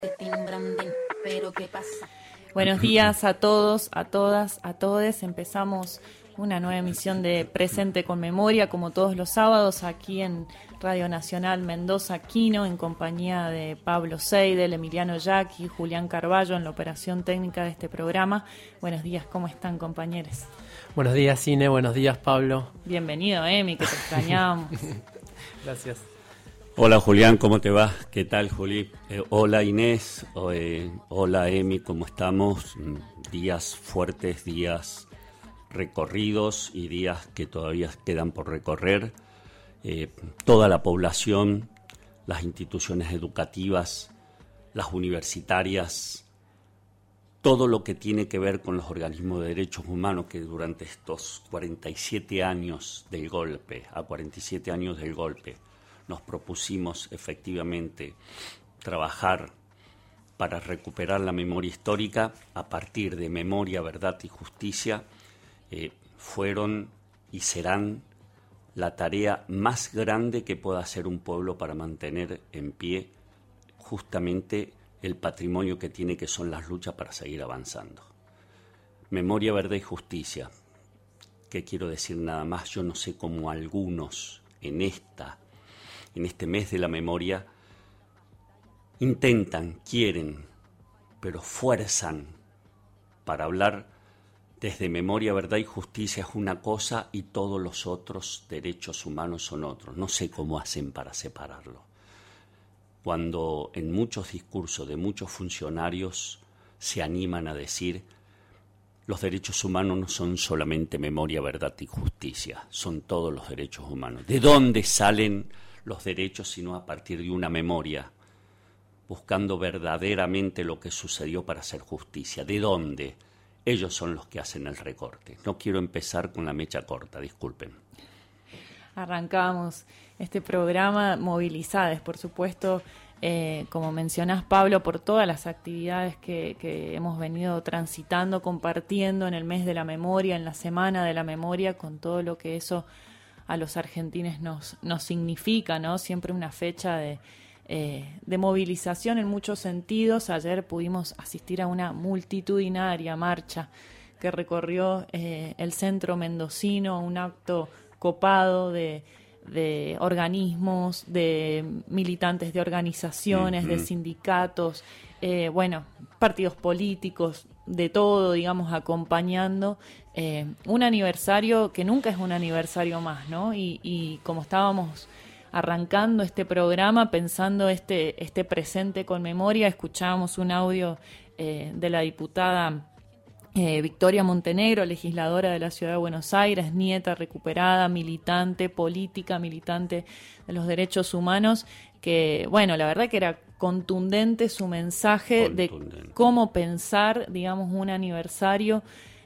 Pero ¿qué pasa? Buenos días a todos, a todas, a todes. Empezamos una nueva emisión de Presente con Memoria, como todos los sábados, aquí en Radio Nacional Mendoza Quino, en compañía de Pablo Seidel, Emiliano Yaqui, Julián Carballo, en la operación técnica de este programa. Buenos días, ¿cómo están, compañeros? Buenos días, Cine. Buenos días, Pablo. Bienvenido, Emi, que te extrañamos. Gracias. Hola Julián, ¿cómo te va? ¿Qué tal, Juli? Hola Inés, hola Emi, ¿cómo estamos? Días fuertes, días recorridos y días que todavía quedan por recorrer. Toda la población, las instituciones educativas, las universitarias, todo lo que tiene que ver con los organismos de derechos humanos que durante estos 47 años del golpe, nos propusimos efectivamente trabajar para recuperar la memoria histórica a partir de Memoria, Verdad y Justicia, fueron y serán la tarea más grande que pueda hacer un pueblo para mantener en pie justamente el patrimonio que tiene, que son las luchas para seguir avanzando. Memoria, Verdad y Justicia. ¿Qué quiero decir nada más? Yo no sé cómo algunos en este mes de la memoria, quieren, pero fuerzan para hablar desde Memoria, Verdad y Justicia es una cosa y todos los otros derechos humanos son otros. No sé cómo hacen para separarlo. Cuando en muchos discursos de muchos funcionarios se animan a decir los derechos humanos no son solamente memoria, verdad y justicia, son todos los derechos humanos. ¿De dónde salen los derechos sino a partir de una memoria, buscando verdaderamente lo que sucedió para hacer justicia? ¿De dónde? Ellos son los que hacen el recorte. No quiero empezar con la mecha corta, disculpen. Arrancamos este programa movilizadas, por supuesto, como mencionás, Pablo, por todas las actividades que hemos venido transitando, compartiendo en el mes de la memoria, en la semana de la memoria, con todo lo que eso a los argentines nos significa, ¿no? Siempre una fecha de movilización en muchos sentidos. Ayer pudimos asistir a una multitudinaria marcha que recorrió el centro mendocino, un acto copado de organismos, de militantes de organizaciones, de sindicatos, partidos políticos, de todo, digamos, acompañando un aniversario que nunca es un aniversario más, ¿no? Y como estábamos arrancando este programa, pensando este presente con memoria, escuchábamos un audio de la diputada Victoria Montenegro, legisladora de la Ciudad de Buenos Aires, nieta recuperada, militante política, militante de los derechos humanos, que, bueno, la verdad que era contundente su mensaje de cómo pensar, digamos, un aniversario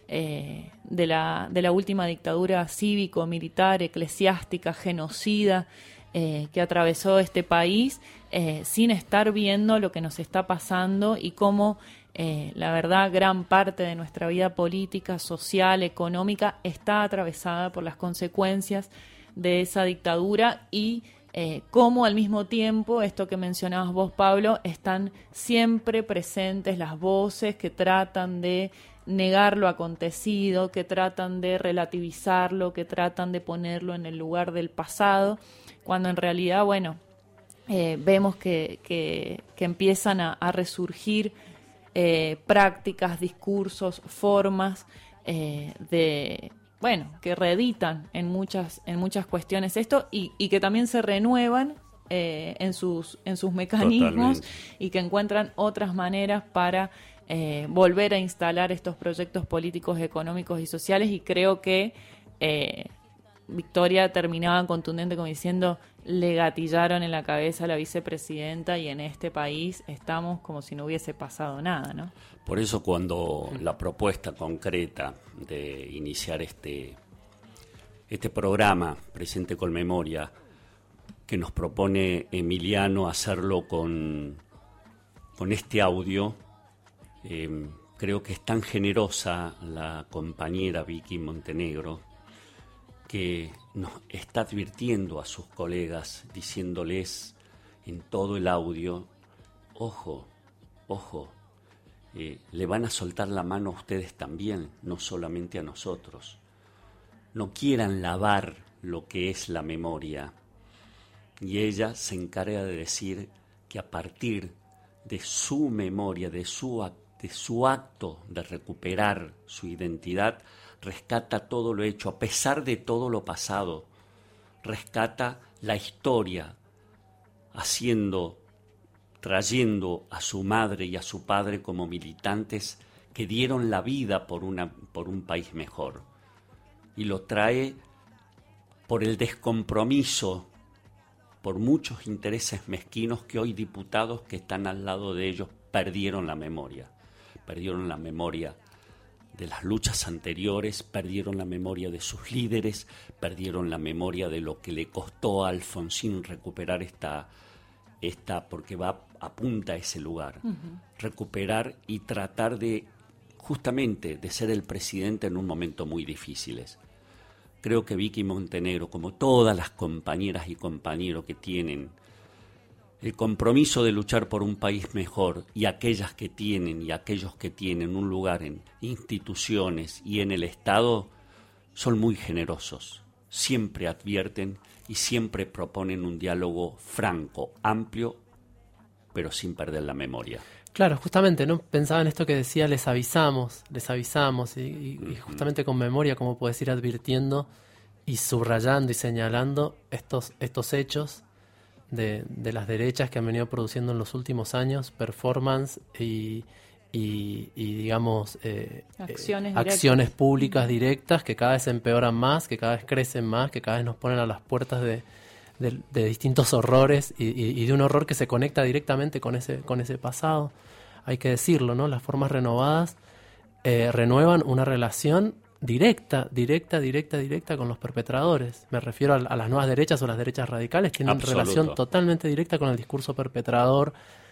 de la última dictadura cívico-militar, eclesiástica, genocida, que atravesó este país, sin estar viendo lo que nos está pasando y cómo la verdad gran parte de nuestra vida política, social, económica está atravesada por las consecuencias de esa dictadura y cómo al mismo tiempo, esto que mencionabas vos, Pablo, están siempre presentes las voces que tratan de negar lo acontecido, que tratan de relativizarlo, que tratan de ponerlo en el lugar del pasado, cuando en realidad, bueno, vemos que empiezan a resurgir prácticas, discursos, formas que reeditan en muchas cuestiones esto y que también se renuevan en sus mecanismos. Totalmente. Y que encuentran otras maneras para volver a instalar estos proyectos políticos, económicos y sociales, y creo que Victoria terminaba contundente como diciendo: le gatillaron en la cabeza a la vicepresidenta y en este país estamos como si no hubiese pasado nada, ¿no? Por eso cuando la propuesta concreta de iniciar este programa Presente con Memoria, que nos propone Emiliano hacerlo con este audio, creo que es tan generosa la compañera Vicky Montenegro, que nos está advirtiendo a sus colegas, diciéndoles en todo el audio: ojo, ojo, le van a soltar la mano a ustedes también, no solamente a nosotros. No quieran lavar lo que es la memoria. Y ella se encarga de decir que a partir de su memoria, de su acto de recuperar su identidad, rescata todo lo hecho, a pesar de todo lo pasado, rescata la historia, trayendo a su madre y a su padre como militantes que dieron la vida por un país mejor. Y lo trae por el descompromiso, por muchos intereses mezquinos que hoy diputados que están al lado de ellos perdieron la memoria de las luchas anteriores, perdieron la memoria de sus líderes, perdieron la memoria de lo que le costó a Alfonsín recuperar esta porque apunta a ese lugar, recuperar y tratar justamente de ser el presidente en un momento muy difíciles. Creo que Vicky Montenegro, como todas las compañeras y compañeros que tienen el compromiso de luchar por un país mejor, y aquellas que tienen y aquellos que tienen un lugar en instituciones y en el Estado, son muy generosos. Siempre advierten y siempre proponen un diálogo franco, amplio, pero sin perder la memoria. Claro, justamente, ¿no? Pensaba en esto que decía, les avisamos, y justamente con memoria, como puedes ir advirtiendo y subrayando y señalando estos hechos de las derechas que han venido produciendo en los últimos años, performance y digamos, acciones públicas directas que cada vez empeoran más, que cada vez crecen más, que cada vez nos ponen a las puertas de distintos horrores y de un horror que se conecta directamente con ese pasado. Hay que decirlo, ¿no? Las formas renovadas renuevan una relación directa con los perpetradores. Me refiero a las nuevas derechas o las derechas radicales, tienen relación totalmente directa con el discurso perpetrador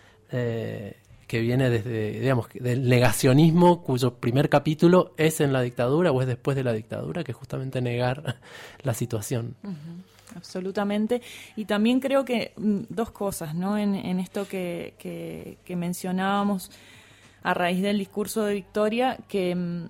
que viene desde, digamos, del negacionismo, cuyo primer capítulo es en la dictadura o es después de la dictadura, que es justamente negar la situación. Absolutamente. Y también creo que dos cosas, ¿no? En esto que mencionábamos a raíz del discurso de Victoria, que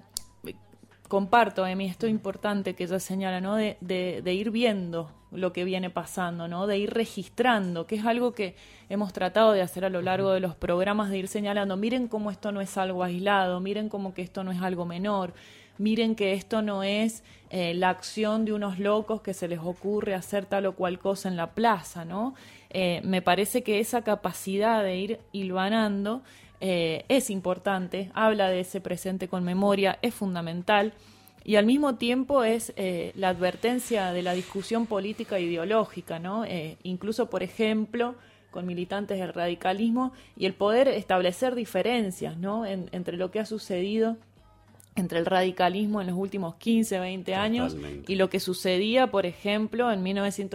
comparto, Emi, esto importante que ella señala, ¿no? De ir viendo lo que viene pasando, ¿no? De ir registrando, que es algo que hemos tratado de hacer a lo largo de los programas, de ir señalando, miren cómo esto no es algo aislado, miren cómo que esto no es algo menor, miren que esto no es la acción de unos locos que se les ocurre hacer tal o cual cosa en la plaza, ¿no? Me parece que esa capacidad de ir hilvanando es importante, habla de ese presente con memoria, es fundamental, y al mismo tiempo es la advertencia de la discusión política e ideológica, ¿no? Incluso, por ejemplo, con militantes del radicalismo, y el poder establecer diferencias, ¿no? Entre lo que ha sucedido entre el radicalismo en los últimos 15, 20 años y lo que sucedía, por ejemplo, en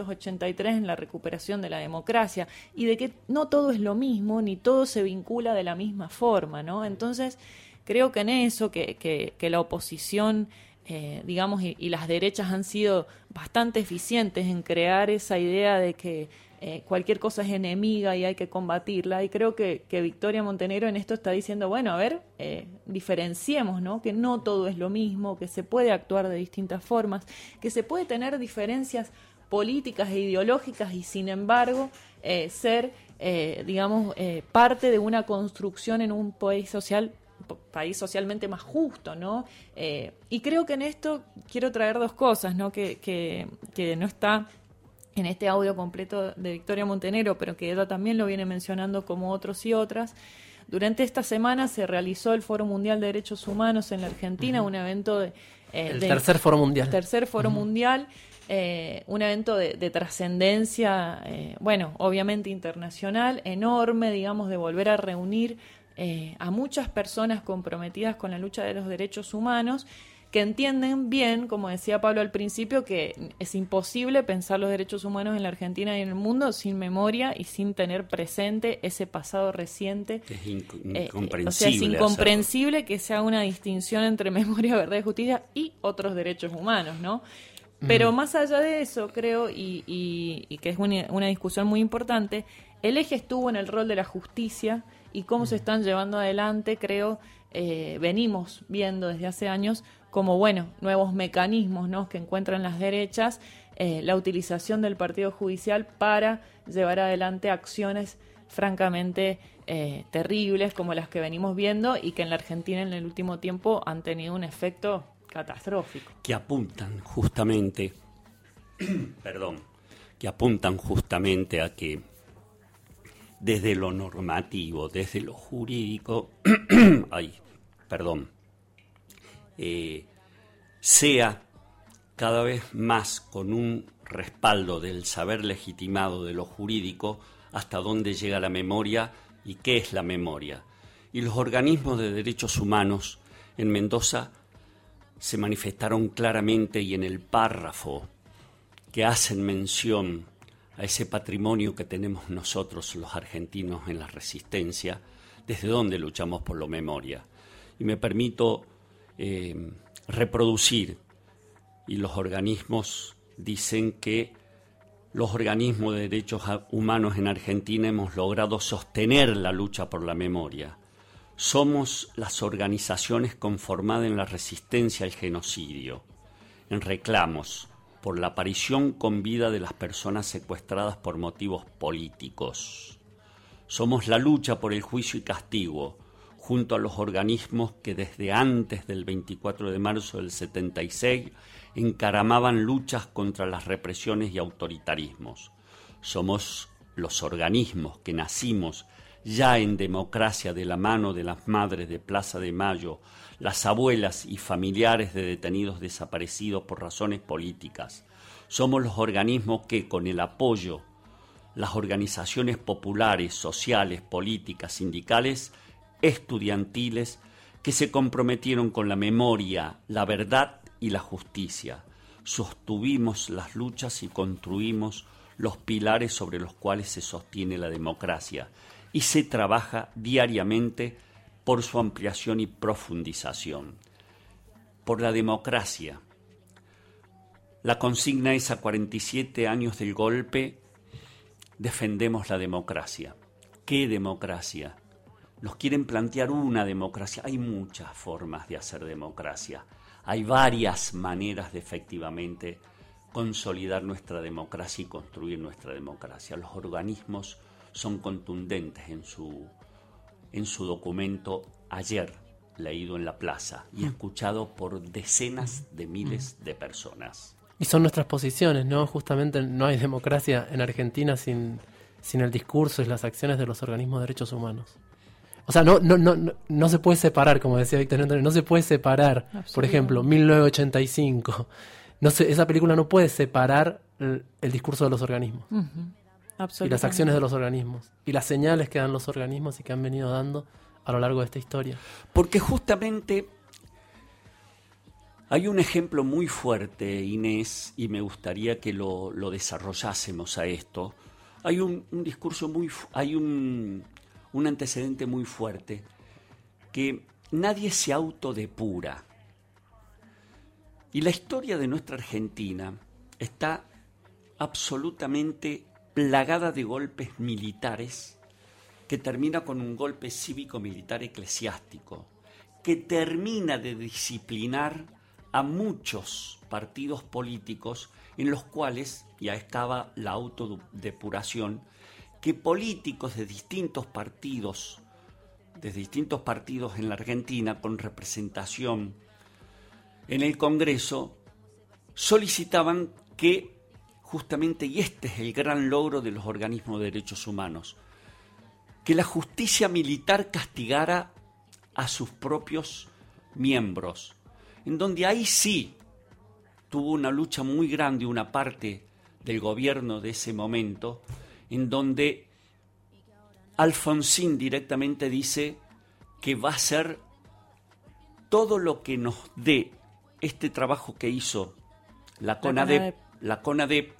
1983 en la recuperación de la democracia, y de que no todo es lo mismo, ni todo se vincula de la misma forma, ¿no? Entonces, creo que en eso, que la oposición, digamos, y las derechas han sido bastante eficientes en crear esa idea de que cualquier cosa es enemiga y hay que combatirla, y creo que Victoria Montenegro en esto está diciendo, bueno, a ver, diferenciemos, ¿no? Que no todo es lo mismo, que se puede actuar de distintas formas, que se puede tener diferencias políticas e ideológicas y sin embargo ser, digamos, parte de una construcción en un país socialmente más justo, ¿no? Y creo que en esto quiero traer dos cosas, ¿no? Que no está en este audio completo de Victoria Montenegro, pero que ella también lo viene mencionando como otros y otras. Durante esta semana se realizó el Foro Mundial de Derechos Humanos en la Argentina, un evento el tercer Foro Mundial. Tercer Foro Mundial, un evento de trascendencia, bueno, obviamente internacional, enorme, digamos, de volver a reunir a muchas personas comprometidas con la lucha de los derechos humanos, que entienden bien, como decía Pablo al principio, que es imposible pensar los derechos humanos en la Argentina y en el mundo sin memoria y sin tener presente ese pasado reciente. Es incomprensible. O sea, es incomprensible que se haga una distinción entre memoria, verdad y justicia y otros derechos humanos, ¿no? Pero más allá de eso, creo, y que es una discusión muy importante, el eje estuvo en el rol de la justicia y cómo se están llevando adelante, creo, venimos viendo desde hace años como, bueno, nuevos mecanismos, ¿no?, que encuentran las derechas, la utilización del partido judicial para llevar adelante acciones francamente terribles como las que venimos viendo y que en la Argentina en el último tiempo han tenido un efecto catastrófico. Que apuntan justamente, que apuntan justamente a que desde lo normativo, desde lo jurídico, sea cada vez más con un respaldo del saber legitimado de lo jurídico hasta dónde llega la memoria y qué es la memoria. Y los organismos de derechos humanos en Mendoza se manifestaron claramente, y en el párrafo que hacen mención a ese patrimonio que tenemos nosotros los argentinos en la resistencia, desde donde luchamos por la memoria. Y me permito reproducir, y los organismos dicen que los organismos de derechos humanos en Argentina hemos logrado sostener la lucha por la memoria. Somos las organizaciones conformadas en la resistencia al genocidio, en reclamos por la aparición con vida de las personas secuestradas por motivos políticos. Somos la lucha por el juicio y castigo, junto a los organismos que desde antes del 24 de marzo del 76 encaramaban luchas contra las represiones y autoritarismos. Somos los organismos que nacimos ya en democracia de la mano de las madres de Plaza de Mayo, las abuelas y familiares de detenidos desaparecidos por razones políticas. Somos los organismos que, con el apoyo, las organizaciones populares, sociales, políticas, sindicales, estudiantiles, que se comprometieron con la memoria, la verdad y la justicia. Sostuvimos las luchas y construimos los pilares sobre los cuales se sostiene la democracia, y se trabaja diariamente por su ampliación y profundización. Por la democracia. La consigna es: a 47 años del golpe, defendemos la democracia. ¿Qué democracia? Nos quieren plantear una democracia. Hay muchas formas de hacer democracia. Hay varias maneras de efectivamente consolidar nuestra democracia y construir nuestra democracia. Los organismos son contundentes en su documento, ayer leído en la plaza y escuchado por decenas de miles de personas. Y son nuestras posiciones, ¿no? Justamente no hay democracia en Argentina sin el discurso y las acciones de los organismos de derechos humanos. O sea, no se puede separar, como decía Víctor Antonio, no se puede separar, por ejemplo, 1985. Esa película no puede separar el discurso de los organismos. Y las acciones de los organismos. Y las señales que dan los organismos y que han venido dando a lo largo de esta historia. Porque justamente hay un ejemplo muy fuerte, Inés, y me gustaría que lo desarrollásemos a esto. Hay un discurso hay un antecedente muy fuerte, que nadie se autodepura. Y la historia de nuestra Argentina está absolutamente plagada de golpes militares, que termina con un golpe cívico-militar eclesiástico, que termina de disciplinar a muchos partidos políticos en los cuales ya estaba la autodepuración, que políticos de distintos partidos en la Argentina con representación en el Congreso solicitaban que justamente, y este es el gran logro de los organismos de derechos humanos, que la justicia militar castigara a sus propios miembros, en donde ahí sí tuvo una lucha muy grande una parte del gobierno de ese momento, en donde Alfonsín directamente dice que va a hacer todo lo que nos dé este trabajo que hizo la CONADEP,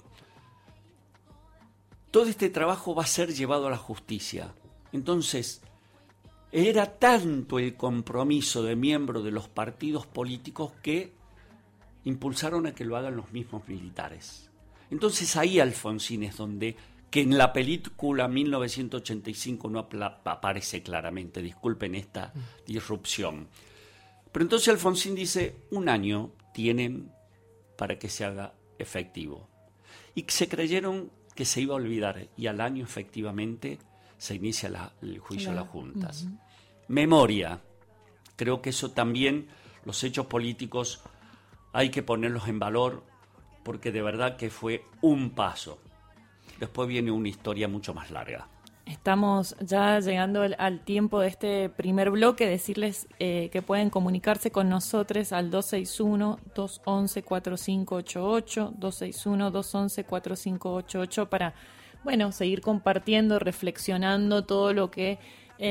todo este trabajo va a ser llevado a la justicia. Entonces, era tanto el compromiso de miembros de los partidos políticos que impulsaron a que lo hagan los mismos militares. Entonces ahí Alfonsín es donde que en la película 1985 no aparece claramente, disculpen esta disrupción. Pero entonces Alfonsín dice, 1 año tienen para que se haga efectivo. Y se creyeron que se iba a olvidar, y al año efectivamente se inicia el juicio de las juntas. Memoria, creo que eso también, los hechos políticos hay que ponerlos en valor, porque de verdad que fue un paso. Después viene una historia mucho más larga. Estamos ya llegando al tiempo de este primer bloque. Decirles que pueden comunicarse con nosotros al 261-211-4588, 261-211-4588 para, bueno, seguir compartiendo, reflexionando todo lo que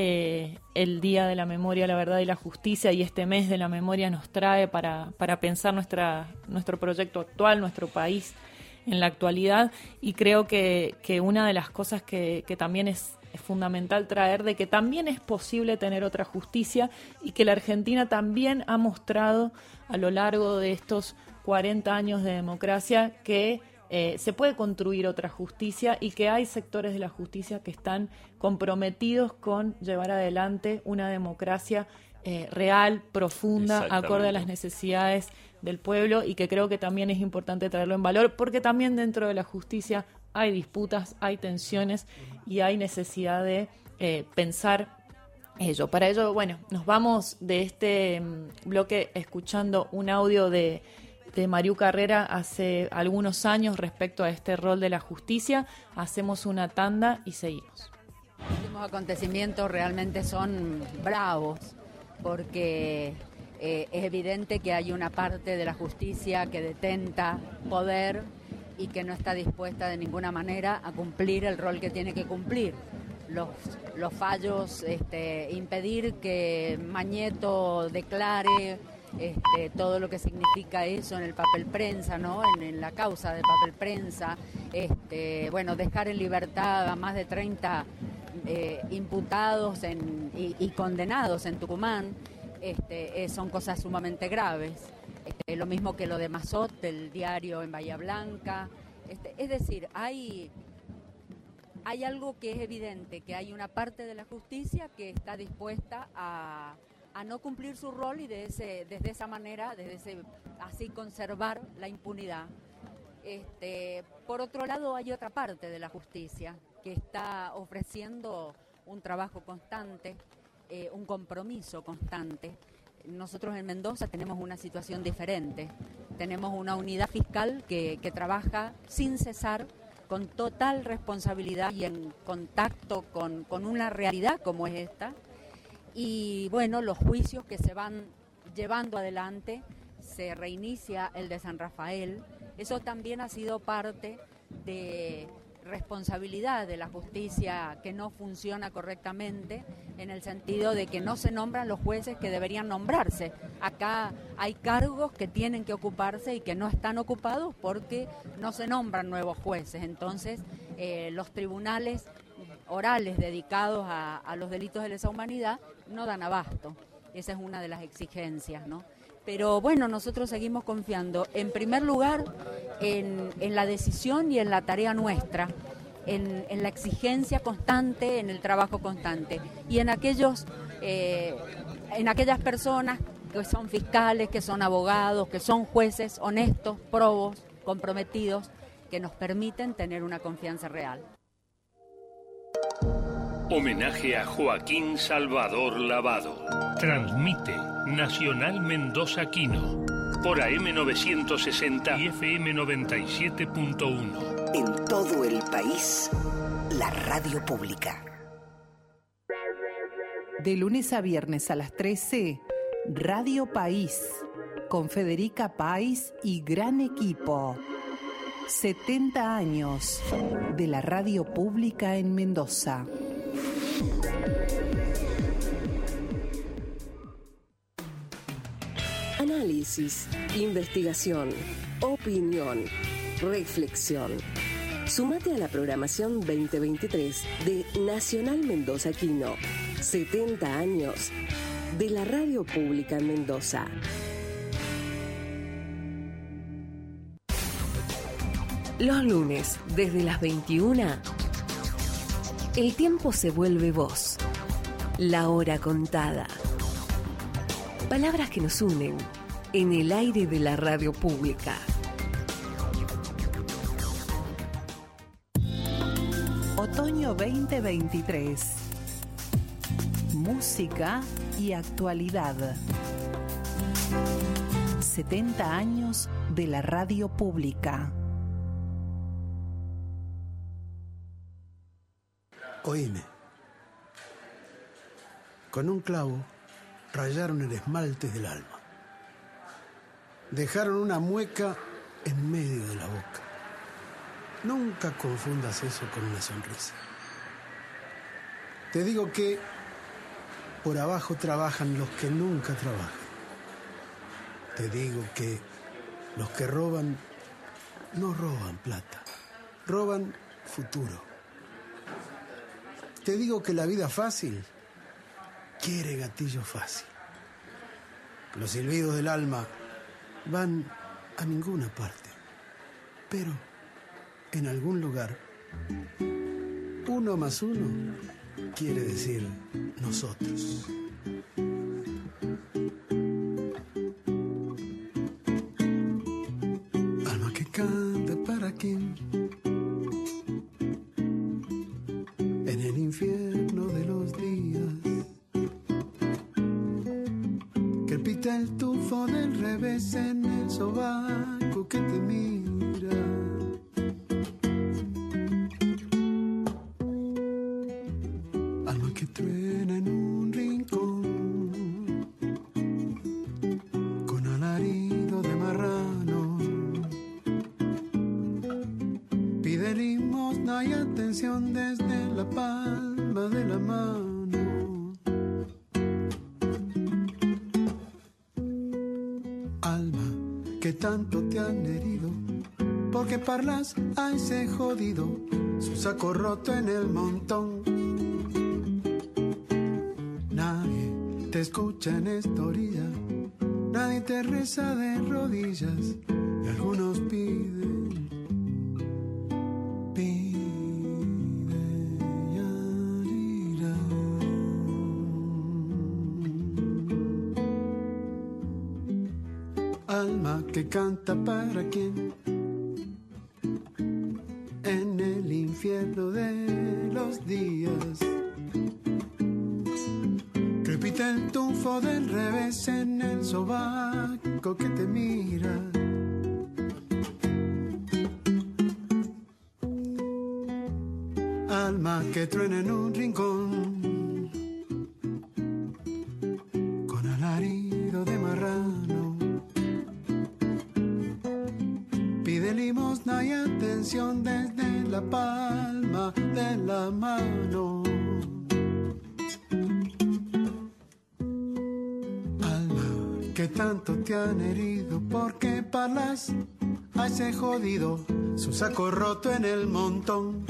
el Día de la Memoria, la Verdad y la Justicia y este mes de la memoria nos trae para pensar nuestro proyecto actual, nuestro país en la actualidad. Y creo que una de las cosas que también es fundamental traer, de que también es posible tener otra justicia, y que la Argentina también ha mostrado a lo largo de estos 40 años de democracia que se puede construir otra justicia, y que hay sectores de la justicia que están comprometidos con llevar adelante una democracia real, profunda, acorde a las necesidades del pueblo, y que creo que también es importante traerlo en valor, porque también dentro de la justicia hay disputas, hay tensiones y hay necesidad de pensar ello. Para ello, bueno, nos vamos de este bloque escuchando un audio de Mariú Carrera hace algunos años respecto a este rol de la justicia. Hacemos una tanda y seguimos. Los últimos acontecimientos realmente son bravos, porque es evidente que hay una parte de la justicia que detenta poder y que no está dispuesta de ninguna manera a cumplir el rol que tiene que cumplir. Los fallos, impedir que Mañeto declare todo lo que significa eso en el papel prensa, ¿no? En la causa del papel prensa, dejar en libertad a más de 30 imputados y condenados en Tucumán, son cosas sumamente graves. Lo mismo que lo de Mazot, del diario en Bahía Blanca. Es decir, hay algo que es evidente, que hay una parte de la justicia que está dispuesta a no cumplir su rol y desde esa manera, así conservar la impunidad. Por otro lado, hay otra parte de la justicia que está ofreciendo un trabajo constante, un compromiso constante. Nosotros en Mendoza tenemos una situación diferente. Tenemos una unidad fiscal que trabaja sin cesar, con total responsabilidad y en contacto con una realidad como es esta. Y bueno, los juicios que se van llevando adelante, se reinicia el de San Rafael. Eso también ha sido parte de responsabilidad de la justicia que no funciona correctamente, en el sentido de que no se nombran los jueces que deberían nombrarse. Acá hay cargos que tienen que ocuparse y que no están ocupados porque no se nombran nuevos jueces. Entonces, los tribunales orales dedicados a los delitos de lesa humanidad no dan abasto. Esa es una de las exigencias, ¿no? Pero bueno, nosotros seguimos confiando, en primer lugar, en la decisión y en la tarea nuestra, en la exigencia constante, en el trabajo constante, y en aquellas personas que son fiscales, que son abogados, que son jueces honestos, probos, comprometidos, que nos permiten tener una confianza real. Homenaje a Joaquín Salvador Lavado. Transmite Nacional Mendoza Quino por AM 960 y FM 97.1. En todo el país, la radio pública. De lunes a viernes a las 13, Radio País, con Federica País y gran equipo. 70 años de la radio pública en Mendoza. Análisis, investigación, opinión, reflexión. Súmate a la programación 2023 de Nacional Mendoza Quino. 70 años de la radio pública en Mendoza. Los lunes, desde las 21, El tiempo se vuelve voz. La hora contada. Palabras que nos unen en el aire de la radio pública. Otoño 2023. Música y actualidad. 70 años de la radio pública. Oíme. Con un clavo rayaron el esmalte del alma. Dejaron una mueca en medio de la boca. Nunca confundas eso con una sonrisa. Te digo que por abajo trabajan los que nunca trabajan. Te digo que los que roban no roban plata, roban futuro. Te digo que la vida fácil quiere gatillo fácil. Los silbidos del alma van a ninguna parte, pero en algún lugar, 1 más 1 quiere decir nosotros. Alma que canta para quién, en el infierno de los días, crepita el tufo del revés en el sobaco que te mira. Alma que truena en un rincón, con alarido de marrano, pide limosna y atención desde la palma de la mano. Alma que tanto te han herido, porque parlas a ese jodido, su saco roto en el montón. Nadie te escucha en esta orilla, nadie te reza de rodillas, y algunos piden, yarira. Alma que canta para quién, en el infierno de los días, crepita el tufo del revés en el sobaco que te mira. Alma que truena en un rincón, con alarido de marrano, pide limosna y atención desde la palma de la mano. Alma que tanto te han herido, porque parlas a ese jodido, su saco roto en el montón.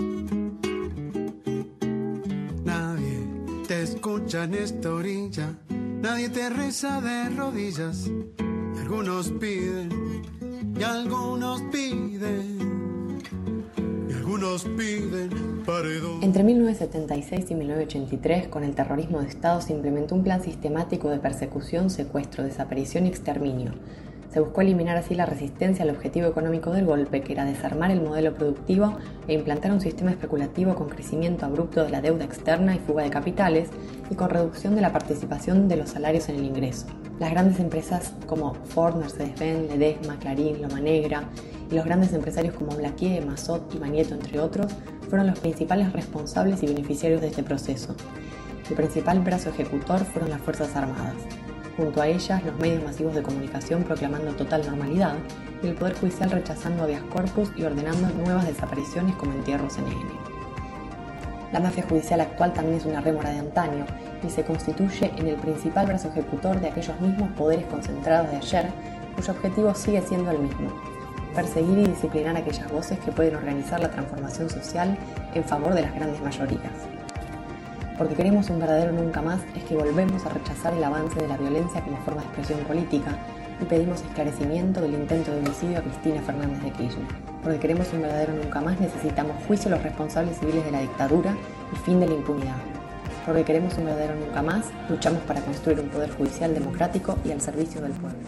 Nadie te escucha en esta orilla, nadie te reza de rodillas, y algunos piden, y algunos piden, y algunos piden paredón. Entre 1976 y 1983, con el terrorismo de Estado, se implementó un plan sistemático de persecución, secuestro, desaparición y exterminio. Se buscó eliminar así la resistencia al objetivo económico del golpe, que era desarmar el modelo productivo e implantar un sistema especulativo con crecimiento abrupto de la deuda externa y fuga de capitales, y con reducción de la participación de los salarios en el ingreso. Las grandes empresas como Ford, Mercedes-Benz, Ledesma, Clarín, Loma Negra, y los grandes empresarios como Blaquier, Massot y Manieto, entre otros, fueron los principales responsables y beneficiarios de este proceso. El principal brazo ejecutor fueron las Fuerzas Armadas. Junto a ellas, los medios masivos de comunicación proclamando total normalidad, y el Poder Judicial rechazando habeas corpus y ordenando nuevas desapariciones como entierros en N. La mafia judicial actual también es una rémora de antaño y se constituye en el principal brazo ejecutor de aquellos mismos poderes concentrados de ayer, cuyo objetivo sigue siendo el mismo: perseguir y disciplinar a aquellas voces que pueden organizar la transformación social en favor de las grandes mayorías. Porque queremos un verdadero nunca más, es que volvemos a rechazar el avance de la violencia como forma de expresión política y pedimos esclarecimiento del intento de homicidio a Cristina Fernández de Kirchner. Porque queremos un verdadero nunca más, necesitamos juicio a los responsables civiles de la dictadura y fin de la impunidad. Porque queremos un verdadero nunca más, luchamos para construir un poder judicial democrático y al servicio del pueblo.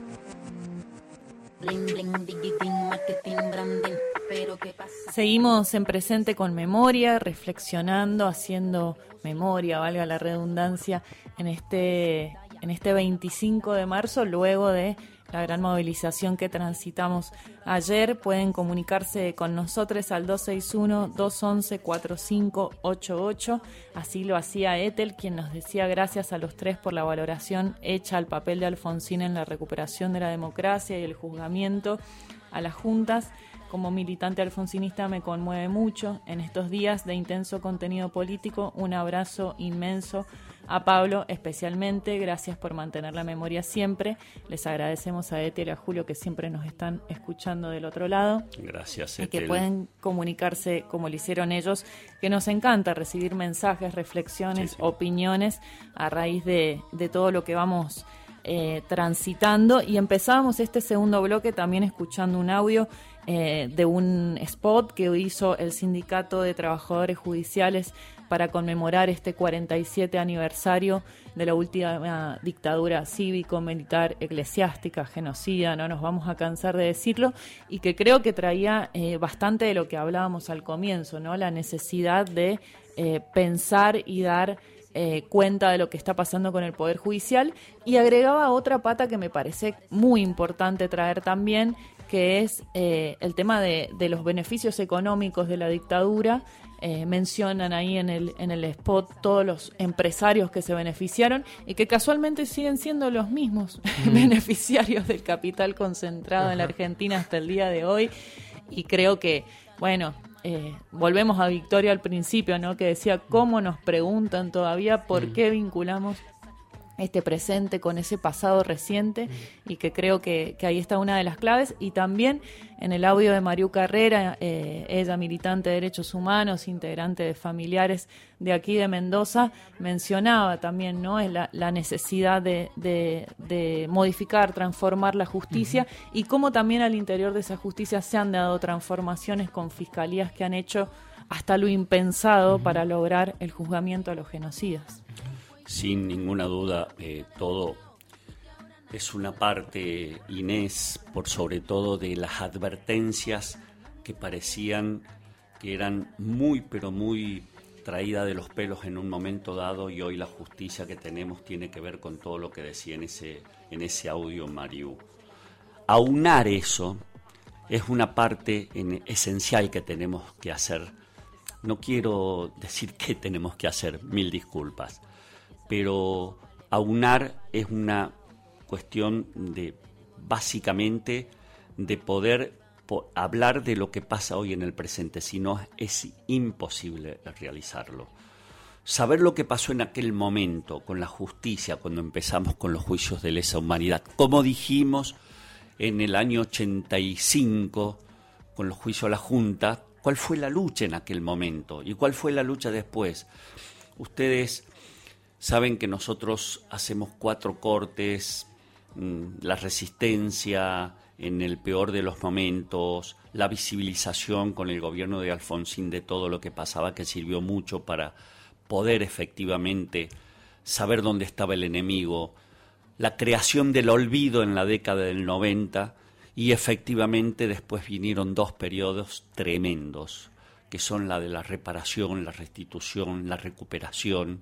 Seguimos en Presente con Memoria, reflexionando, haciendo memoria, valga la redundancia, en este 25 de marzo, luego de la gran movilización que transitamos ayer. Pueden comunicarse con nosotros al 261-211-4588. Así lo hacía Ethel, quien nos decía: gracias a los tres por la valoración hecha al papel de Alfonsín en la recuperación de la democracia y el juzgamiento a las juntas. Como militante alfonsinista me conmueve mucho en estos días de intenso contenido político. Un abrazo inmenso a Pablo especialmente. Gracias por mantener la memoria siempre. Les agradecemos a Ethel y a Julio, que siempre nos están escuchando del otro lado. Gracias, Ethel. Y que pueden comunicarse como lo hicieron ellos, que nos encanta recibir mensajes, reflexiones, opiniones a raíz de todo lo que vamos transitando. Y empezábamos este segundo bloque también escuchando un audio de un spot que hizo el Sindicato de Trabajadores Judiciales para conmemorar este 47 aniversario de la última dictadura cívico-militar eclesiástica, genocida, no nos vamos a cansar de decirlo, y que creo que traía bastante de lo que hablábamos al comienzo, ¿no? La necesidad de pensar y dar cuenta de lo que está pasando con el Poder Judicial, y agregaba otra pata que me parece muy importante traer también, que es el tema de los beneficios económicos de la dictadura. Mencionan ahí en el spot todos los empresarios que se beneficiaron y que casualmente siguen siendo los mismos beneficiarios del capital concentrado en la Argentina hasta el día de hoy. Y creo que, bueno, volvemos a Victoria al principio, ¿no? Que decía cómo nos preguntan todavía por qué vinculamos este presente con ese pasado reciente, y que creo que ahí está una de las claves. Y también en el audio de Mariú Carrera, ella militante de derechos humanos, integrante de Familiares de aquí de Mendoza, mencionaba también, ¿no? la necesidad de modificar, transformar la justicia, y cómo también al interior de esa justicia se han dado transformaciones con fiscalías que han hecho hasta lo impensado para lograr el juzgamiento a los genocidas. Sin ninguna duda, todo es una parte, Inés, por sobre todo de las advertencias que parecían que eran muy, pero muy traídas de los pelos en un momento dado, y hoy la justicia que tenemos tiene que ver con todo lo que decía en ese audio Mariú. Aunar eso es una parte esencial que tenemos que hacer. No quiero decir qué tenemos que hacer, mil disculpas, pero aunar es una cuestión de, básicamente, de poder hablar de lo que pasa hoy en el presente, si no es imposible realizarlo. Saber lo que pasó en aquel momento con la justicia, cuando empezamos con los juicios de lesa humanidad, como dijimos en el año 85, con los juicios a la Junta, cuál fue la lucha en aquel momento y cuál fue la lucha después. Ustedes saben que nosotros hacemos 4 cortes, la resistencia en el peor de los momentos, la visibilización con el gobierno de Alfonsín de todo lo que pasaba, que sirvió mucho para poder efectivamente saber dónde estaba el enemigo, la creación del olvido en la década del 90, y efectivamente después vinieron 2 periodos tremendos, que son la de la reparación, la restitución, la recuperación,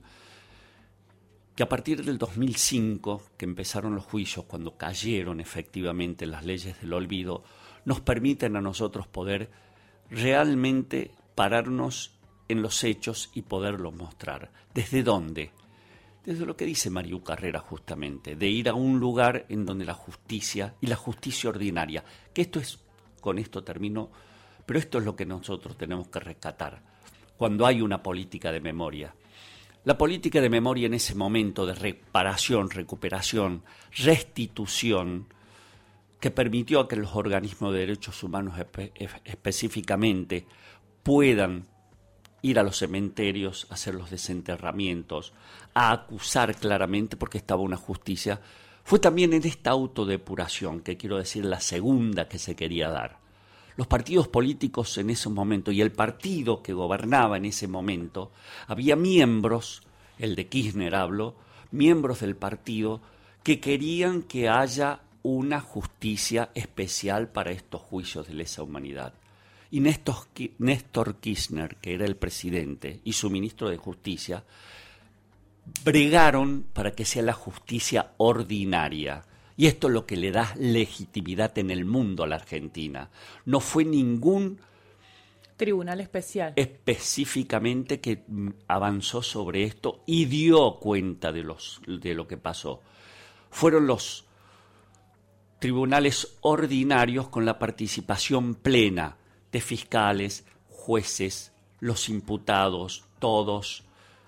que a partir del 2005, que empezaron los juicios, cuando cayeron efectivamente las leyes del olvido, nos permiten a nosotros poder realmente pararnos en los hechos y poderlos mostrar. ¿Desde dónde? Desde lo que dice Mariú Carrera justamente, de ir a un lugar en donde la justicia, y la justicia ordinaria, que esto es, con esto termino, pero esto es lo que nosotros tenemos que rescatar cuando hay una política de memoria. La política de memoria en ese momento de reparación, recuperación, restitución, que permitió a que los organismos de derechos humanos específicamente puedan ir a los cementerios, hacer los desenterramientos, a acusar claramente porque estaba una justicia, fue también en esta autodepuración, que quiero decir la segunda que se quería dar. los partidos políticos en ese momento y el partido que gobernaba en ese momento, había miembros, el de Kirchner hablo, miembros del partido que querían que haya una justicia especial para estos juicios de lesa humanidad. Y Néstor Kirchner, que era el presidente, y su ministro de Justicia, bregaron para que sea la justicia ordinaria. Y esto es lo que le da legitimidad en el mundo a la Argentina. No fue ningún tribunal especial específicamente que avanzó sobre esto y dio cuenta de lo que pasó. Fueron los tribunales ordinarios con la participación plena de fiscales, jueces, los imputados, todos,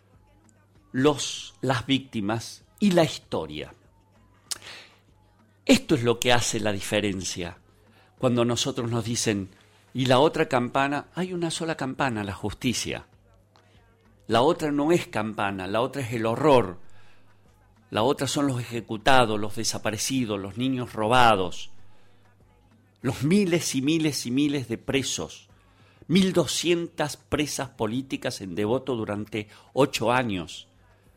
las víctimas y la historia. Esto es lo que hace la diferencia. Cuando nosotros nos dicen, y la otra campana, hay una sola campana, la justicia. La otra no es campana, la otra es el horror. La otra son los ejecutados, los desaparecidos, los niños robados, los miles y miles y miles de presos, 1.200 presas políticas en Devoto durante 8 años.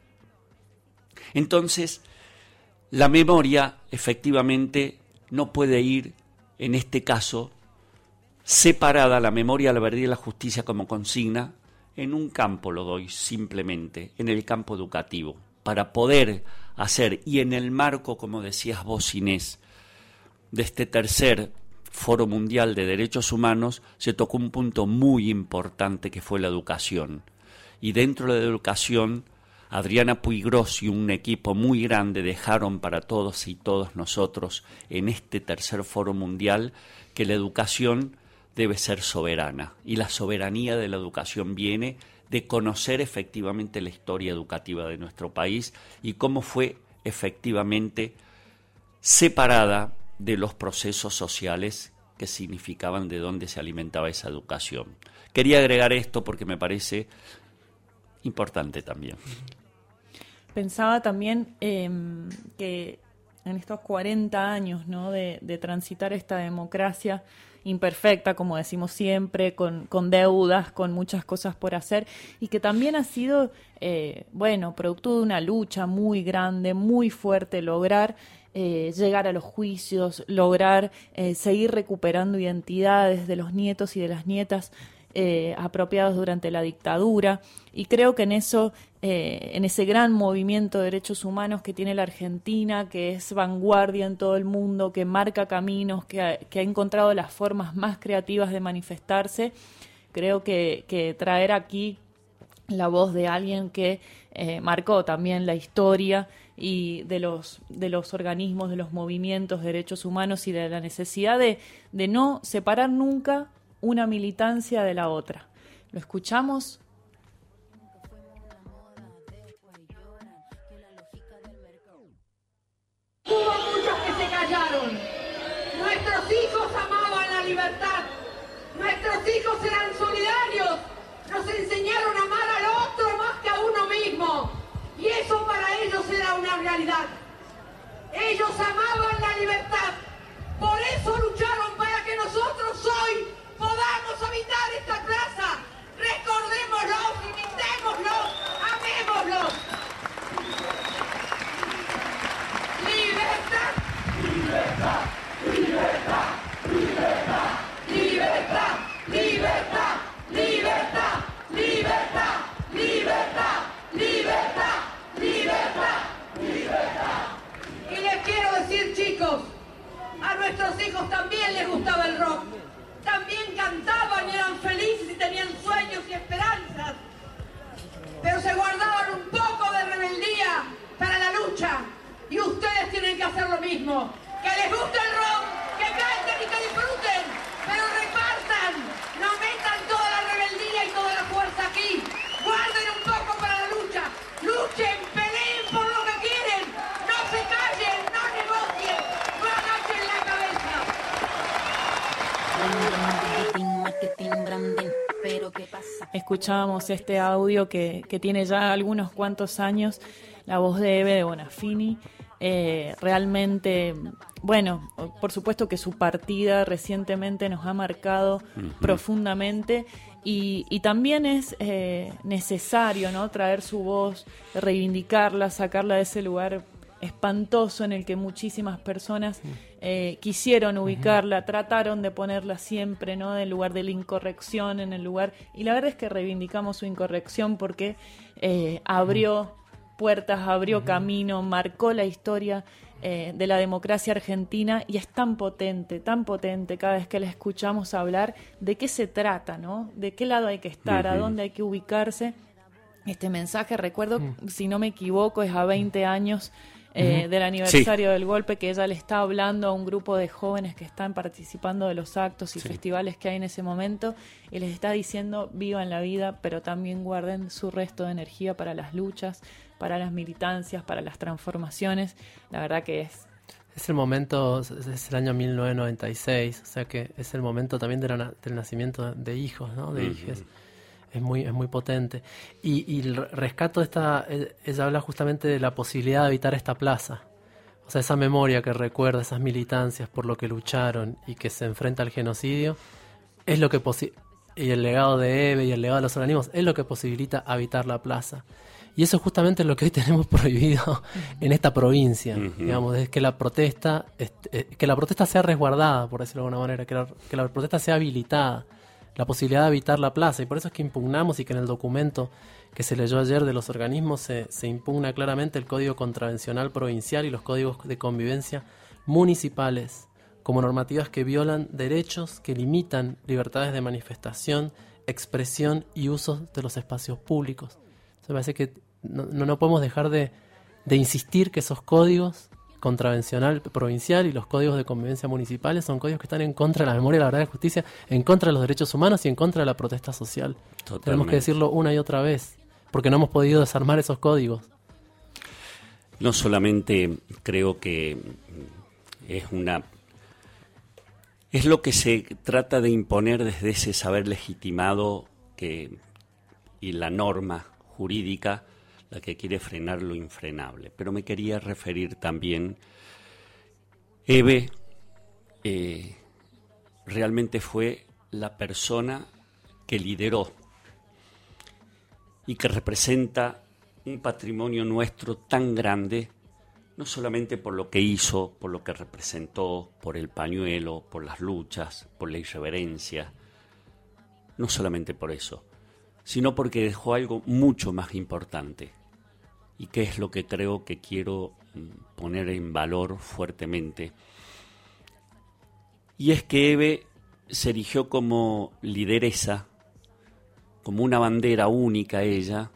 Entonces, la memoria efectivamente no puede ir, en este caso, separada, la memoria, la verdad y la justicia como consigna, en un campo lo doy simplemente, en el campo educativo, para poder hacer, y en el marco, como decías vos, Inés, de este tercer Foro Mundial de Derechos Humanos, se tocó un punto muy importante que fue la educación. Y dentro de la educación, Adriana Puigros y un equipo muy grande dejaron para todos y todas nosotros en este tercer Foro Mundial que la educación debe ser soberana. Y la soberanía de la educación viene de conocer efectivamente la historia educativa de nuestro país y cómo fue efectivamente separada de los procesos sociales que significaban de dónde se alimentaba esa educación. Quería agregar esto porque me parece importante también. Pensaba también que en estos 40 años, ¿no?, de transitar esta democracia imperfecta, como decimos siempre, con deudas, con muchas cosas por hacer, y que también ha sido, producto de una lucha muy grande, muy fuerte, lograr llegar a los juicios, lograr seguir recuperando identidades de los nietos y de las nietas apropiados durante la dictadura, y creo que en eso, en ese gran movimiento de derechos humanos que tiene la Argentina, que es vanguardia en todo el mundo, que marca caminos, que ha encontrado las formas más creativas de manifestarse, creo que traer aquí la voz de alguien que marcó también la historia y de los organismos, de los movimientos de derechos humanos y de la necesidad de no separar nunca una militancia de la otra. ¿Lo escuchamos? Hubo muchos que se callaron. Nuestros hijos amaban la libertad. Nuestros hijos eran solidarios. Nos enseñaron a amar al otro más que a uno mismo. Y eso para ellos era una realidad. Ellos amaban la libertad. Por eso lucharon para que nosotros hoy podamos habitar esta plaza. Recordémoslos, imitémoslos, amémoslos. Libertad, libertad, libertad, libertad, libertad, libertad, libertad, libertad, libertad, libertad, libertad, libertad. Y les quiero decir, chicos, a nuestros hijos también les gustaba el rock. También cantaban y eran felices y tenían sueños y esperanzas. Pero se guardaban un poco de rebeldía para la lucha. Y ustedes tienen que hacer lo mismo. Que les guste el rock, que canten y que disfruten. Pero repartan. No metan toda la rebeldía y toda la fuerza aquí. Guarden un poco para la lucha. Luchen, peleen por lo que quieren. No se callen, no negocien. No agachen la cabeza. Escuchábamos este audio que tiene ya algunos cuantos años, la voz de Eve de Bonafini, realmente, bueno, por supuesto que su partida recientemente nos ha marcado profundamente y también es necesario, ¿no?, traer su voz, reivindicarla, sacarla de ese lugar espantoso en el que muchísimas personas quisieron ubicarla, trataron de ponerla siempre, ¿no?, en el lugar de la incorrección, en el lugar, y la verdad es que reivindicamos su incorrección porque abrió puertas, abrió camino, marcó la historia de la democracia argentina, y es tan potente cada vez que la escuchamos hablar de qué se trata, ¿no?, de qué lado hay que estar, a dónde hay que ubicarse. Este mensaje, recuerdo, si no me equivoco, es a 20 años del aniversario del golpe, que ella le está hablando a un grupo de jóvenes que están participando de los actos y festivales que hay en ese momento, y les está diciendo: vivan la vida, pero también guarden su resto de energía para las luchas, para las militancias, para las transformaciones. La verdad que es el momento, es el año 1996, o sea que es el momento también del nacimiento de hijos, ¿no?, de hijes. Es muy potente. Y rescato ella habla justamente de la posibilidad de habitar esta plaza. O sea, esa memoria que recuerda esas militancias por lo que lucharon y que se enfrenta al genocidio, es lo que y el legado de Eve y el legado de los organismos es lo que posibilita habitar la plaza. Y eso es justamente lo que hoy tenemos prohibido en esta provincia, digamos, es que la protesta sea resguardada, por decirlo de alguna manera, que la protesta sea habilitada, la posibilidad de habitar la plaza, y por eso es que impugnamos, y que en el documento que se leyó ayer de los organismos se impugna claramente el Código Contravencional Provincial y los códigos de convivencia municipales como normativas que violan derechos, que limitan libertades de manifestación, expresión y uso de los espacios públicos. Me parece que no podemos dejar de insistir que esos códigos contravencional provincial y los códigos de convivencia municipales son códigos que están en contra de la memoria, la verdad y la justicia, en contra de los derechos humanos y en contra de la protesta social. Totalmente. Tenemos que decirlo una y otra vez, porque no hemos podido desarmar esos códigos. No solamente creo que es lo que se trata de imponer desde ese saber legitimado y la norma jurídica, la que quiere frenar lo infrenable. Pero me quería referir también, Eve realmente fue la persona que lideró y que representa un patrimonio nuestro tan grande, no solamente por lo que hizo, por lo que representó, por el pañuelo, por las luchas, por la irreverencia, no solamente por eso, sino porque dejó algo mucho más importante, y que es lo que creo que quiero poner en valor fuertemente. Y es que Eve se erigió como lideresa, como una bandera única ella,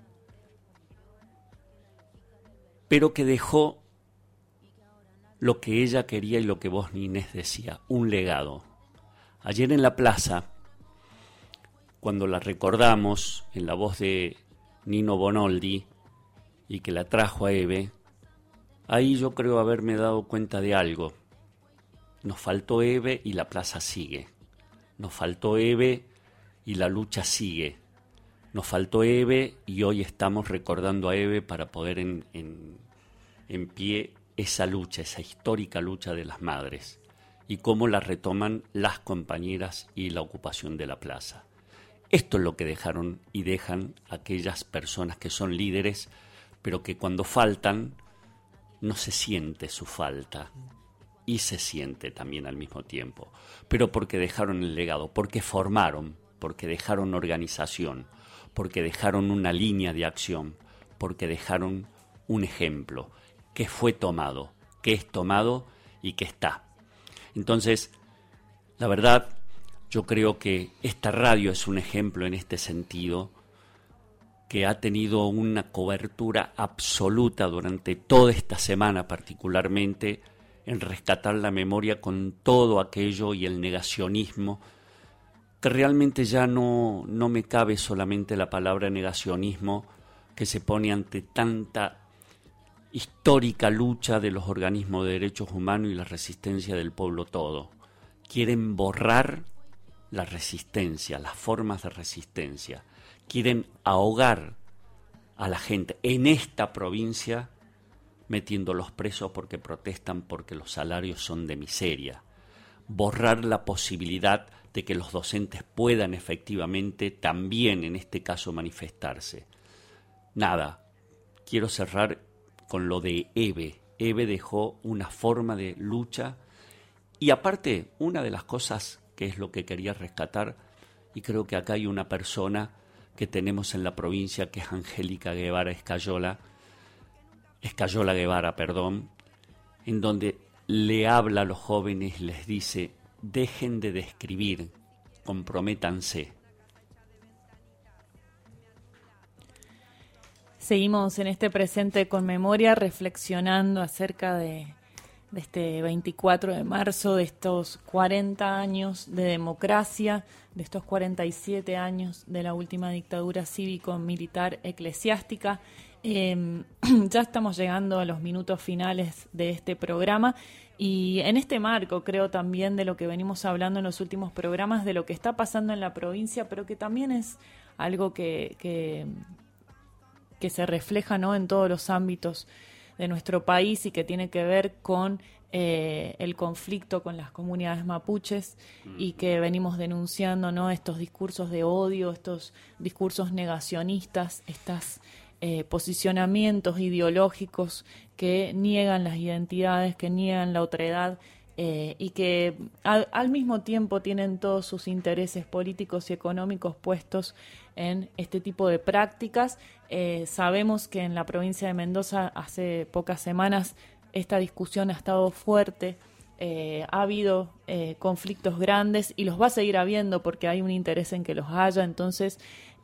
pero que dejó lo que ella quería y lo que vos, Inés, decía, un legado. Ayer en la plaza, cuando la recordamos en la voz de Nino Bonoldi, y que la trajo a Eve, ahí yo creo haberme dado cuenta de algo. Nos faltó Eve y la plaza sigue. Nos faltó Eve y la lucha sigue. Nos faltó Eve y hoy estamos recordando a Eve para poder en pie esa lucha, esa histórica lucha de las madres, y cómo la retoman las compañeras y la ocupación de la plaza. Esto es lo que dejaron y dejan aquellas personas que son líderes, pero que cuando faltan no se siente su falta, y se siente también al mismo tiempo, pero porque dejaron el legado, porque formaron, porque dejaron organización, porque dejaron una línea de acción, porque dejaron un ejemplo que fue tomado, que es tomado y que está. Entonces, la verdad, yo creo que esta radio es un ejemplo en este sentido, que ha tenido una cobertura absoluta durante toda esta semana, particularmente en rescatar la memoria con todo aquello y el negacionismo, que realmente ya no me cabe solamente la palabra negacionismo, que se pone ante tanta histórica lucha de los organismos de derechos humanos y la resistencia del pueblo todo. Quieren borrar la resistencia, las formas de resistencia. Quieren ahogar a la gente en esta provincia metiéndolos presos porque protestan porque los salarios son de miseria. Borrar la posibilidad de que los docentes puedan efectivamente también en este caso manifestarse. Nada, quiero cerrar con lo de Eve. Eve dejó una forma de lucha y aparte una de las cosas que es lo que quería rescatar, y creo que acá hay una persona que tenemos en la provincia que es Angélica Guevara Escayola Guevara, en donde le habla a los jóvenes y les dice: dejen de describir, comprométanse. Seguimos en este presente con memoria, reflexionando acerca de este 24 de marzo, de estos 40 años de democracia, de estos 47 años de la última dictadura cívico-militar eclesiástica. Ya estamos llegando a los minutos finales de este programa y en este marco creo también de lo que venimos hablando en los últimos programas, de lo que está pasando en la provincia, pero que también es algo que se refleja, ¿no?, en todos los ámbitos de nuestro país y que tiene que ver con el conflicto con las comunidades mapuches y que venimos denunciando, ¿no?, estos discursos de odio, estos discursos negacionistas, estos posicionamientos ideológicos que niegan las identidades, que niegan la otredad y que al mismo tiempo tienen todos sus intereses políticos y económicos puestos en este tipo de prácticas. Sabemos que en la provincia de Mendoza hace pocas semanas esta discusión ha estado fuerte, ha habido conflictos grandes y los va a seguir habiendo porque hay un interés en que los haya. Entonces,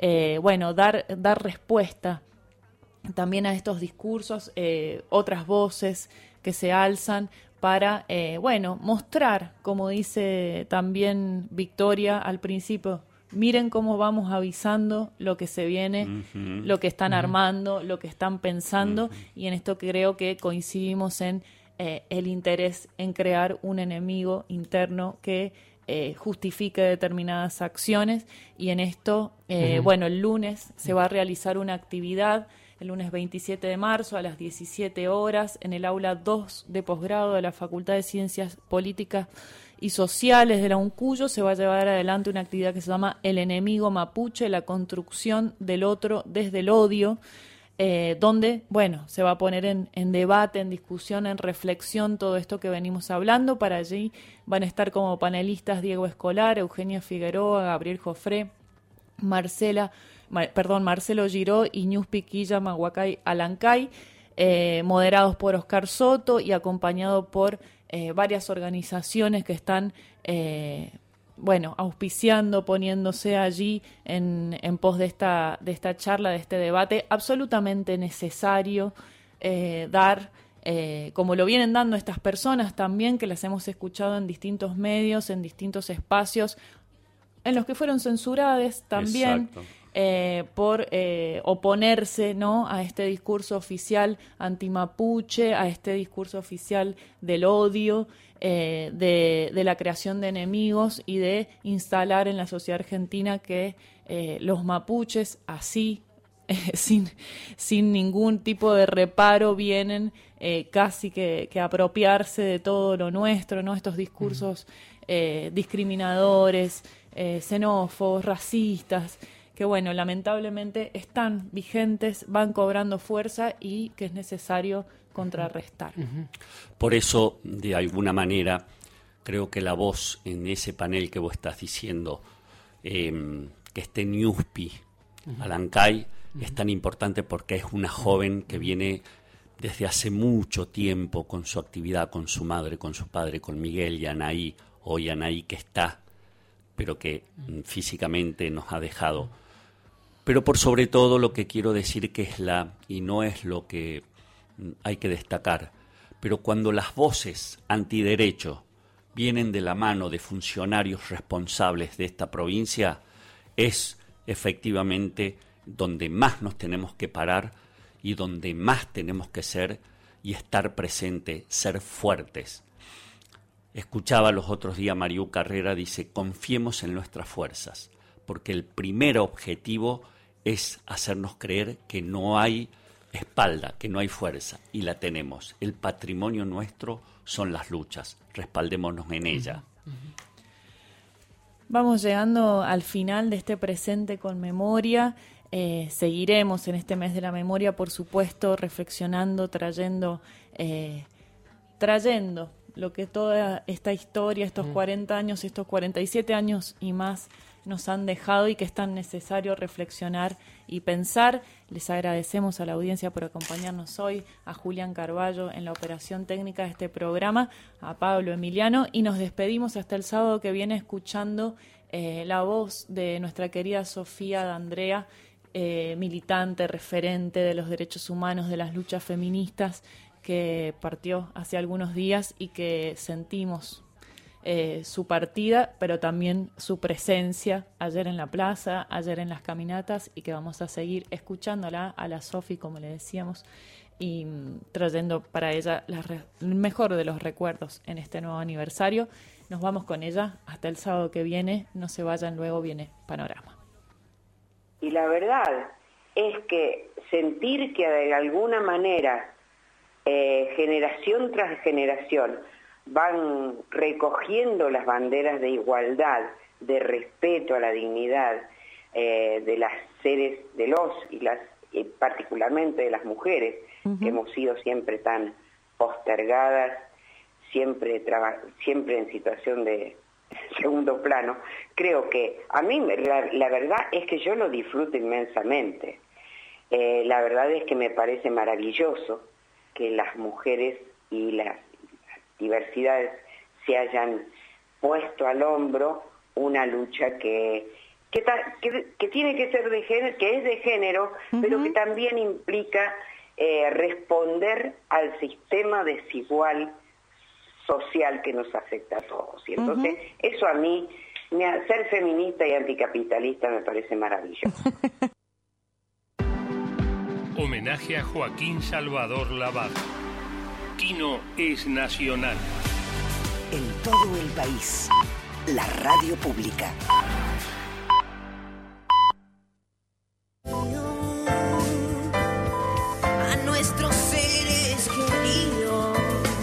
dar respuesta también a estos discursos, otras voces que se alzan para, mostrar, como dice también Victoria al principio, miren cómo vamos avisando lo que se viene, lo que están armando, lo que están pensando, y en esto creo que coincidimos en el interés en crear un enemigo interno que justifique determinadas acciones, y en esto, el lunes se va a realizar una actividad, el lunes 27 de marzo a las 17 horas en el aula 2 de posgrado de la Facultad de Ciencias Políticas y Sociales de la UNCUYO. Se va a llevar adelante una actividad que se llama El enemigo mapuche, la construcción del otro desde el odio, donde, se va a poner en debate, en discusión, en reflexión todo esto que venimos hablando. Para allí van a estar como panelistas Diego Escolar, Eugenia Figueroa, Gabriel Jofré, Marcelo Giró y Ñuspi Quilla Mahuacay Alancay, moderados por Oscar Soto y acompañado por varias organizaciones que están auspiciando, poniéndose allí en pos de esta charla, de este debate absolutamente necesario, dar, como lo vienen dando estas personas también, que las hemos escuchado en distintos medios, en distintos espacios, en los que fueron censuradas también. Exacto. Por oponerse, ¿no?, a este discurso oficial antimapuche, a este discurso oficial del odio, de la creación de enemigos y de instalar en la sociedad argentina que los mapuches así, sin ningún tipo de reparo, vienen casi que apropiarse de todo lo nuestro, ¿no? Estos discursos discriminadores, xenófobos, racistas, que lamentablemente están vigentes, van cobrando fuerza y que es necesario contrarrestar. Por eso, de alguna manera, creo que la voz en ese panel que vos estás diciendo, que esté Ñuspi Alancay, es tan importante porque es una joven que viene desde hace mucho tiempo con su actividad, con su madre, con su padre, con Miguel y Anaí, hoy Anaí que está, pero que físicamente nos ha dejado. Pero por sobre todo lo que quiero decir que es y no es lo que hay que destacar, pero cuando las voces antiderecho vienen de la mano de funcionarios responsables de esta provincia, es efectivamente donde más nos tenemos que parar y donde más tenemos que ser y estar presente, ser fuertes. Escuchaba los otros días a Mariú Carrera, dice, confiemos en nuestras fuerzas, porque el primer objetivo es hacernos creer que no hay espalda, que no hay fuerza, y la tenemos. El patrimonio nuestro son las luchas, respaldémonos en ella. Vamos llegando al final de este presente con memoria. Seguiremos en este mes de la memoria, por supuesto, reflexionando, trayendo lo que toda esta historia, estos 40 años, estos 47 años y más nos han dejado y que es tan necesario reflexionar y pensar. Les agradecemos a la audiencia por acompañarnos hoy, a Julián Carballo en la operación técnica de este programa, a Pablo Emiliano, y nos despedimos hasta el sábado que viene escuchando la voz de nuestra querida Sofía D'Andrea, militante, referente de los derechos humanos, de las luchas feministas, que partió hace algunos días y que sentimos su partida, pero también su presencia ayer en la plaza, ayer en las caminatas, y que vamos a seguir escuchándola a la Sofi, como le decíamos, y trayendo para ella el mejor de los recuerdos en este nuevo aniversario. Nos vamos con ella hasta el sábado que viene. No se vayan, luego viene Panorama. Y la verdad es que sentir que de alguna manera, generación tras generación, van recogiendo las banderas de igualdad, de respeto a la dignidad de las seres, de los y las, particularmente de las mujeres, que hemos sido siempre tan postergadas, siempre en situación de segundo plano. Creo que a mí la verdad es que yo lo disfruto inmensamente. La verdad es que me parece maravilloso que las mujeres y las diversidades se hayan puesto al hombro una lucha que tiene que ser de género, que es de género, pero que también implica responder al sistema desigual social que nos afecta a todos. Y entonces eso a mí, ser feminista y anticapitalista me parece maravilloso. Homenaje a Joaquín Salvador Lavado. Quino es nacional. En todo el país, la radio pública. A nuestros seres queridos.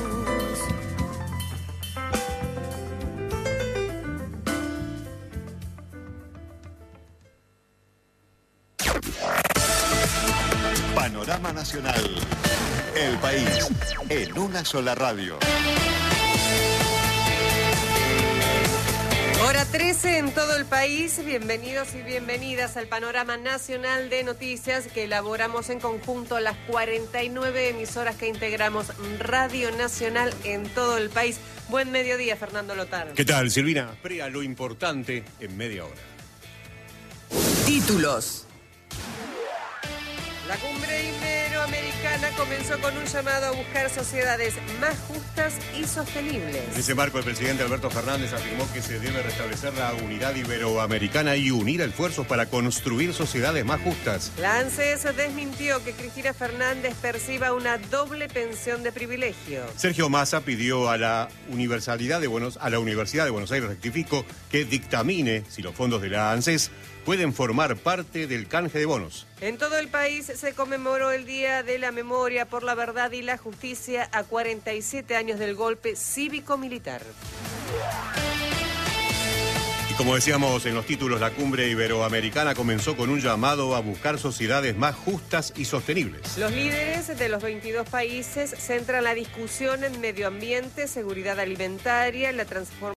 Panorama Nacional. El país en una sola radio. Hora 13 en todo el país. Bienvenidos y bienvenidas al Panorama Nacional de Noticias que elaboramos en conjunto las 49 emisoras que integramos Radio Nacional en todo el país. Buen mediodía, Fernando Lotaro. ¿Qué tal, Silvina? Prea lo importante en media hora. Títulos. La cumbre iberoamericana comenzó con un llamado a buscar sociedades más justas y sostenibles. En ese marco, el presidente Alberto Fernández afirmó que se debe restablecer la unidad iberoamericana y unir esfuerzos para construir sociedades más justas. La ANSES desmintió que Cristina Fernández perciba una doble pensión de privilegio. Sergio Massa pidió a la Universidad de Buenos Aires, rectificó, que dictamine si los fondos de la ANSES pueden formar parte del canje de bonos. En todo el país se conmemoró el Día de la Memoria por la Verdad y la Justicia a 47 años del golpe cívico-militar. Y como decíamos en los títulos, la cumbre iberoamericana comenzó con un llamado a buscar sociedades más justas y sostenibles. Los líderes de los 22 países centran la discusión en medio ambiente, seguridad alimentaria, la transformación